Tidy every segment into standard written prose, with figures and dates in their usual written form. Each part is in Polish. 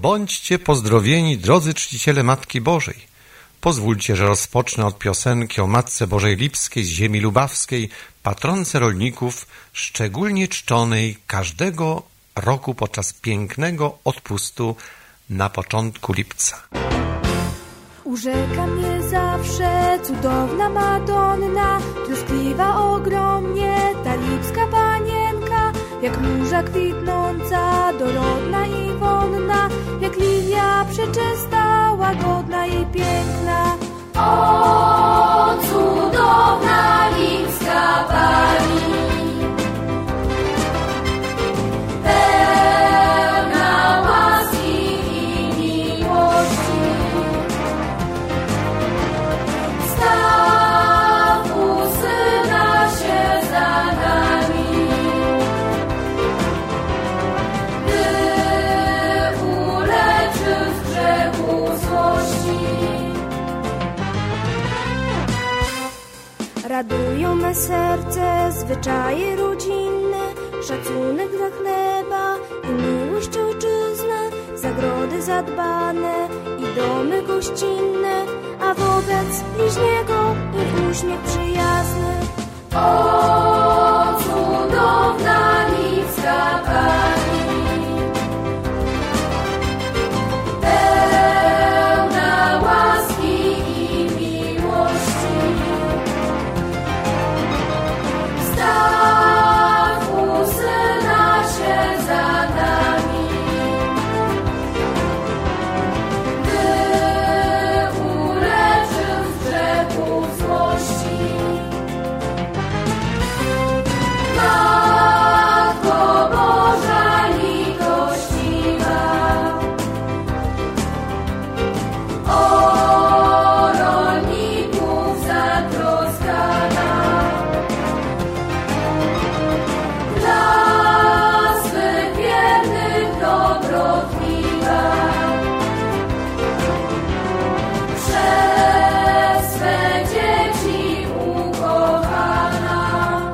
Bądźcie pozdrowieni, drodzy czciciele Matki Bożej. Pozwólcie, że rozpocznę od piosenki o Matce Bożej Lipskiej z ziemi lubawskiej, patronce rolników, szczególnie czczonej każdego roku podczas pięknego odpustu na początku lipca. Urzeka mnie zawsze cudowna Madonna, troskliwa ogromnie ta lipska panienka, jak róża kwitnąca, dorodna i wonna, jak lilia przeczysta, łagodna i piękna. O, cudowna lipska pani, pełna łaski i miłości, staw usyna się za nami, by uleczył z grzechu złości. Radują me serce zwyczaje rodzinne, szacunek dla chleba i miłość ojczyzny, zagrody zadbane i domy gościnne, a wobec bliźniego ich uśmiech przyjazny. O, cudowna lipska pani, pełna łaski i miłości, staw usyna się za nami, by uleczył z grzechu złości. Matko Boża litościwa, o rolników zatroskana, dla swych wiernych dobrotliwa, przez swe dzieci ukochana.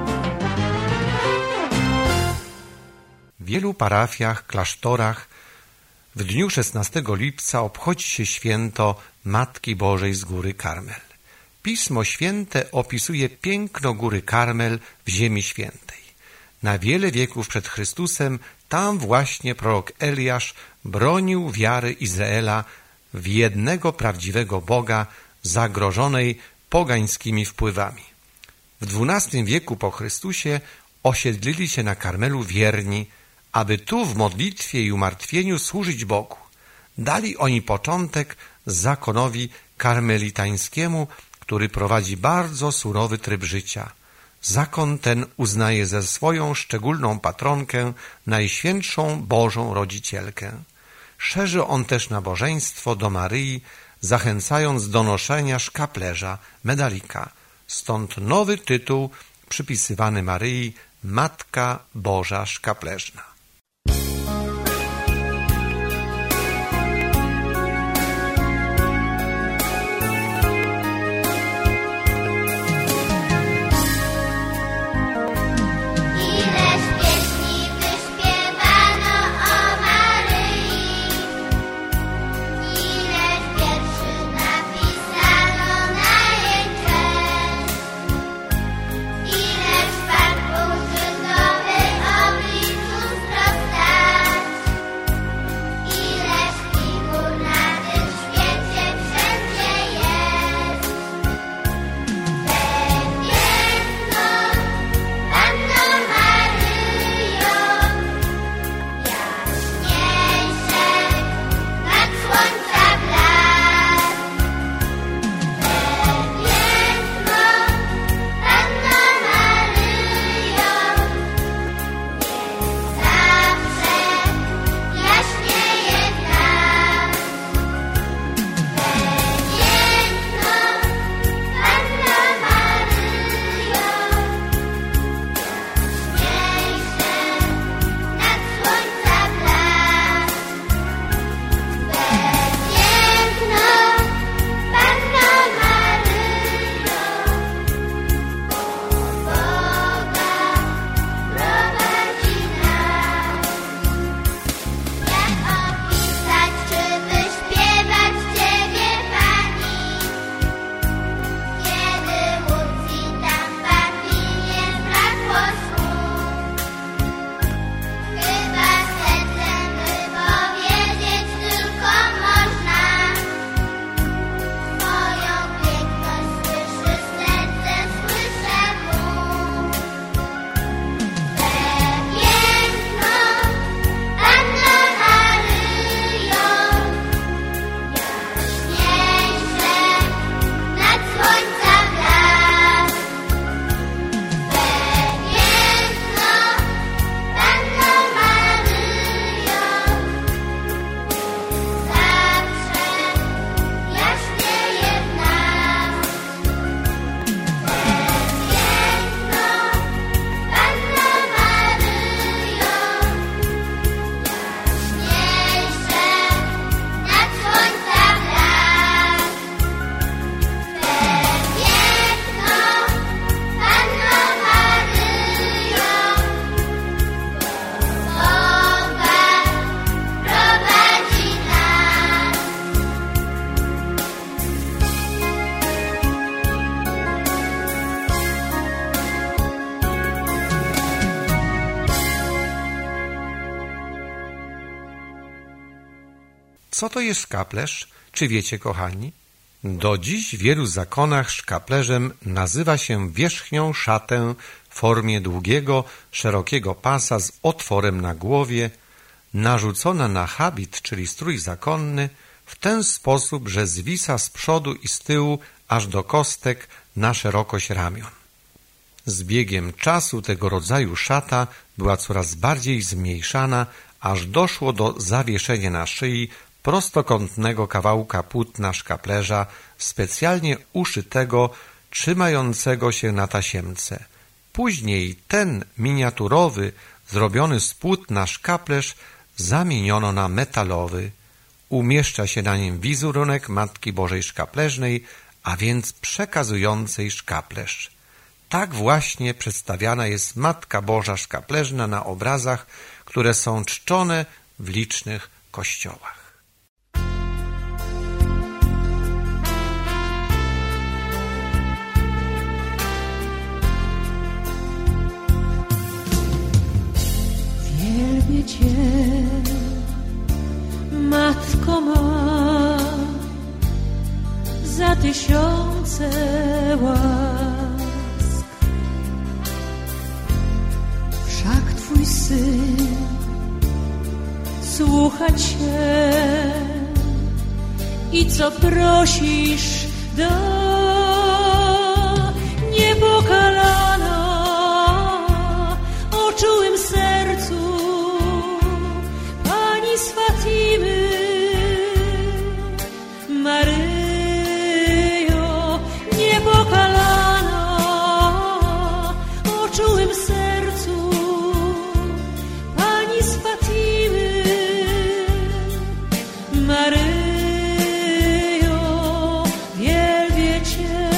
W wielu parafiach, klasztorach w dniu 16 lipca obchodzi się święto Matki Bożej z Góry Karmel. Pismo Święte opisuje piękno Góry Karmel w Ziemi Świętej. Na wiele wieków przed Chrystusem tam właśnie prorok Eliasz bronił wiary Izraela w jednego prawdziwego Boga zagrożonej pogańskimi wpływami. W XII wieku po Chrystusie osiedlili się na Karmelu wierni, aby tu w modlitwie i umartwieniu służyć Bogu. Dali oni początek zakonowi karmelitańskiemu, który prowadzi bardzo surowy tryb życia. Zakon ten uznaje za swoją szczególną patronkę Najświętszą Bożą Rodzicielkę. Szerzy on też nabożeństwo do Maryi, zachęcając do noszenia szkaplerza, medalika. Stąd nowy tytuł przypisywany Maryi, Matka Boża Szkaplerzna. Ileż farb użytkowych obliczu Co to jest szkaplerz? Czy wiecie, kochani? Do dziś w wielu zakonach szkaplerzem nazywa się wierzchnią szatę w formie długiego, szerokiego pasa z otworem na głowie, narzucona na habit, czyli strój zakonny, w ten sposób, że zwisa z przodu i z tyłu aż do kostek na szerokość ramion. Z biegiem czasu tego rodzaju szata była coraz bardziej zmniejszana, aż doszło do zawieszenia na szyi prostokątnego kawałka płótna szkaplerza, specjalnie uszytego, trzymającego się na tasiemce. Później ten miniaturowy, zrobiony z płótna szkaplerz zamieniono na metalowy. Umieszcza się na nim wizerunek Matki Bożej Szkapleżnej, a więc przekazującej szkaplerz. Tak właśnie przedstawiana jest Matka Boża Szkapleżna na obrazach, które są czczone w licznych kościołach. Wielbię Cię, Matko ma, za tysiące łask. Wszak Twój Syn słucha Cię i co prosisz da. Niepokalana o czułym sercu Pani z Fatimy, Maryjo, niepokalana o czułym sercu Pani z Fatimy, Maryjo, wielbię Cię.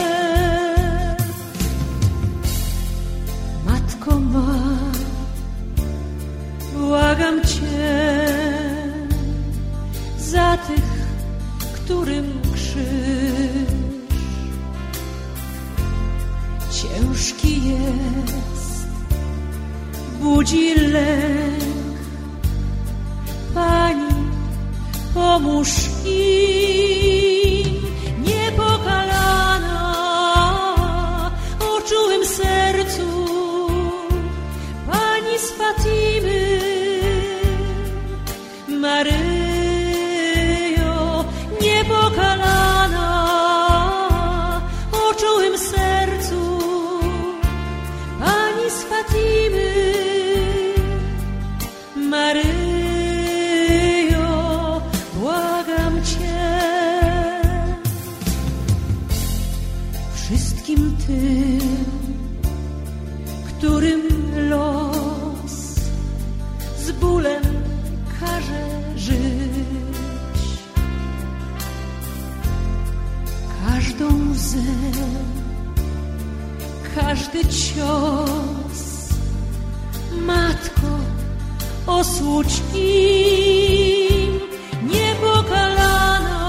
Matko ma, błagam Cię za tych, którym krzyż ciężki jest, budzi lęk. Pani, pomóż im, niepokalana o czułym sercu Pani z Fatimy, Maryjo, niepokalana o czułym sercu Pani z Fatimy, Maryjo, błagam Cię. Wszystkim tym, którym los z bólem każe żyć, każdą łzę, każdy cios, Matko, osłuć im, niepokalana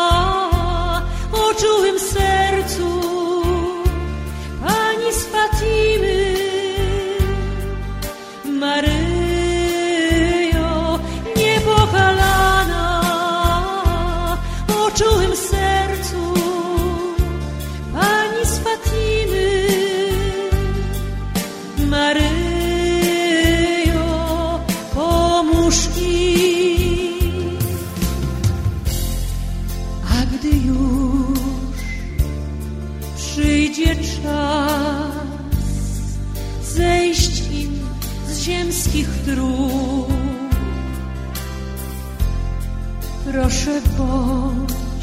o czułym sercu Pani z Fatimy, Maryjo, niepokalana o czułym sercu Pani z Fatimy, Maryjo, pomóż im. A gdy już przyjdzie czas zejść im z ziemskich dróg, proszę bądź,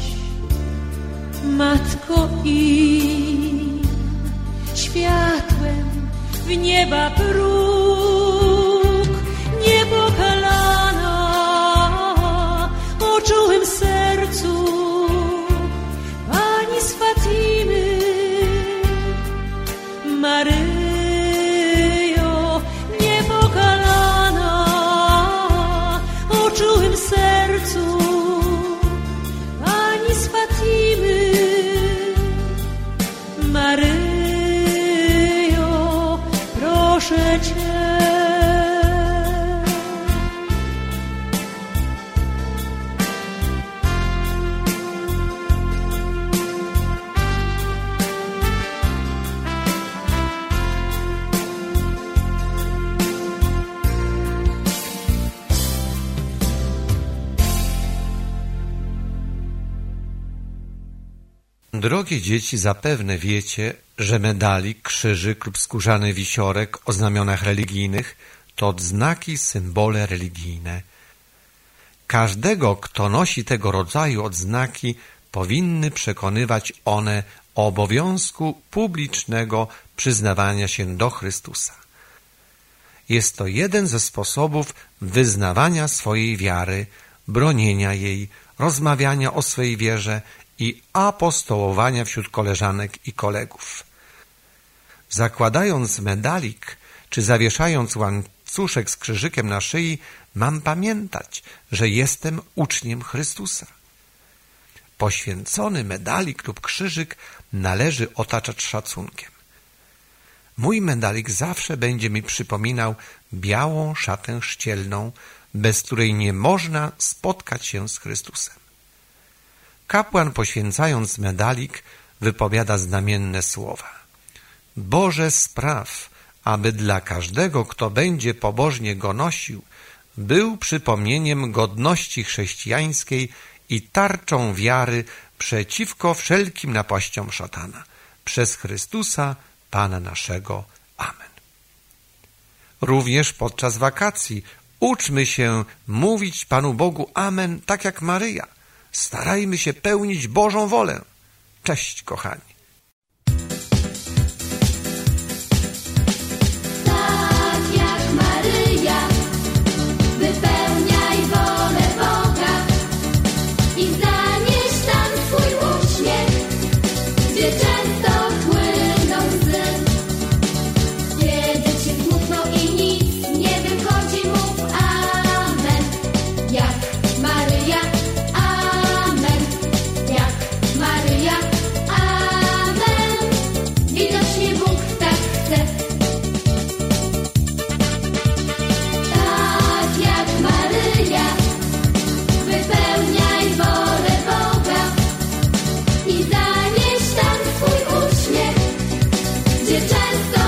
Matko, im światłem w nieba próg, niepokalana o czułym sercu Pani z Fatimy, Maryjo, niepokalana o czułym sercu Pani z Fatimy, Maryjo, proszę Cię. Drogie dzieci, zapewne wiecie, że medalik, krzyżyk lub skórzany wisiorek o znamionach religijnych to odznaki, symbole religijne. Każdego, kto nosi tego rodzaju odznaki, powinny przekonywać one o obowiązku publicznego przyznawania się do Chrystusa. Jest to jeden ze sposobów wyznawania swojej wiary, bronienia jej, rozmawiania o swej wierze i apostołowania wśród koleżanek i kolegów. Zakładając medalik czy zawieszając łańcuszek z krzyżykiem na szyi, mam pamiętać, że jestem uczniem Chrystusa. Poświęcony medalik lub krzyżyk należy otaczać szacunkiem. Mój medalik zawsze będzie mi przypominał białą szatę szcielną, bez której nie można spotkać się z Chrystusem. Kapłan, poświęcając medalik, wypowiada znamienne słowa. Boże, spraw, aby dla każdego, kto będzie pobożnie go nosił, był przypomnieniem godności chrześcijańskiej i tarczą wiary przeciwko wszelkim napaściom szatana. Przez Chrystusa, Pana naszego. Amen. Również podczas wakacji uczmy się mówić Panu Bogu Amen, tak jak Maryja. Starajmy się pełnić Bożą wolę. Cześć, kochani. Tak jak Maryja, wypełniaj wolę Boga i zanieś tam swój uśmiech, gdzie często płyną łzy. Kiedy ci smutno i nic nie wychodzi, mów Amen, jak Maryja. Amen, jak Maryja. Amen, widocznie Bóg tak chce. Tak jak Maryja, wypełniaj wolę Boga i zanieś tam swój uśmiech, gdzie często